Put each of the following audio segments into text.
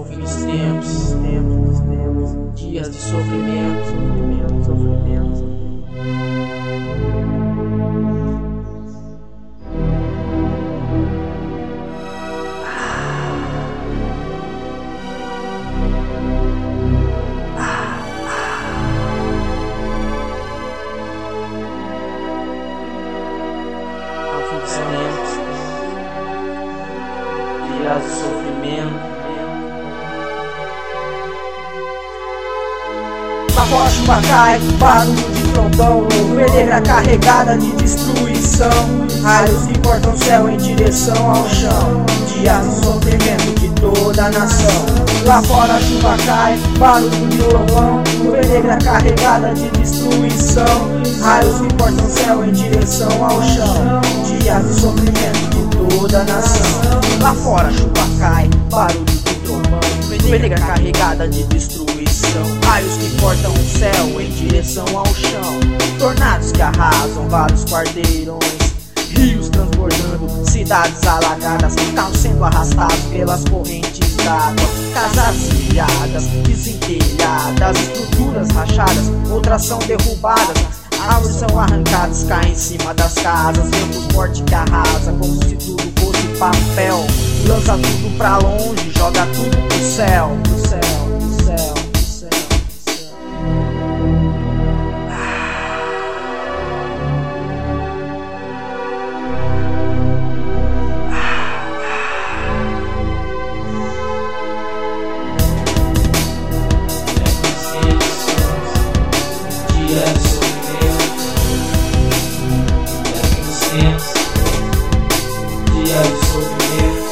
fim dos tempos, dias de sofrimento. Ao fim dos tempos, dias de sofrimento. Lá fora a chuva cai, barulho de trovão, pedreira carregada de destruição, raios que cortam o céu em direção ao chão, dias de sofrimento de toda a nação. Lá fora a chuva cai, barulho de trovão, pedreira carregada de destruição, raios que cortam o céu em direção ao chão, dias de sofrimento de toda a nação. Lá fora a chuva cai, barulho de trovão, pedreira carregada de destruição, raios que cortam o céu em direção ao chão, tornados que arrasam vários quarteirões, rios transbordando, cidades alagadas, carros sendo arrastados pelas correntes d'água, casas ilhadas, desentelhadas, estruturas rachadas, outras são derrubadas, árvores são arrancadas, caem em cima das casas, vento forte que arrasa como se tudo fosse papel, lança tudo pra longe, joga tudo pro céu, pro céu, pro céu, pro céu, pro céu. Dias de sofrimento, dias de sofrimento.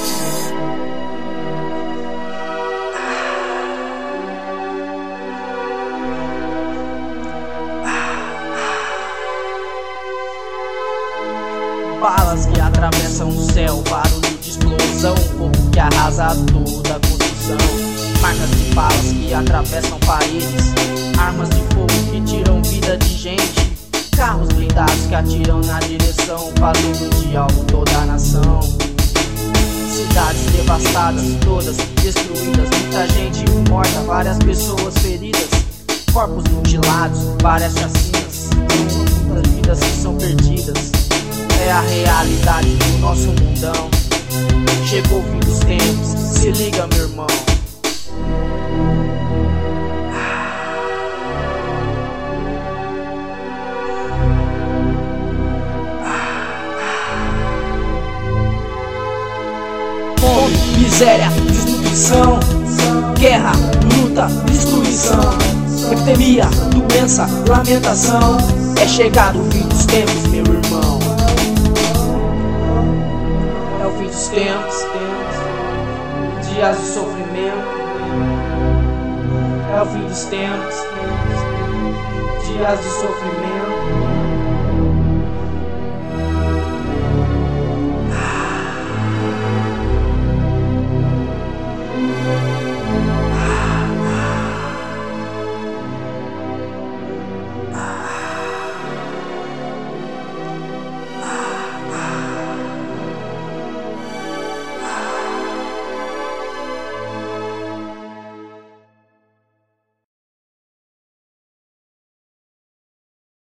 Balas que atravessam o céu, barulho de explosão, fogo que arrasa toda a construção. Marcas de balas que atravessam paredes, armas de fogo que tiram vida de gente, carros blindados que atiram na direção, fazendo de alvo toda a nação. Cidades devastadas, todas destruídas, muita gente morta, várias pessoas feridas, corpos mutilados, várias chacinas, muitas vidas que são perdidas. É a realidade do nosso mundão. Chegou o fim dos tempos, se liga, meu irmão. Fome, miséria, destruição, guerra, luta, destruição, epidemia, doença, lamentação. É chegado o fim dos tempos, meu irmão. É o fim dos tempos, dias de sofrimento. É o fim dos tempos, dias de sofrimento.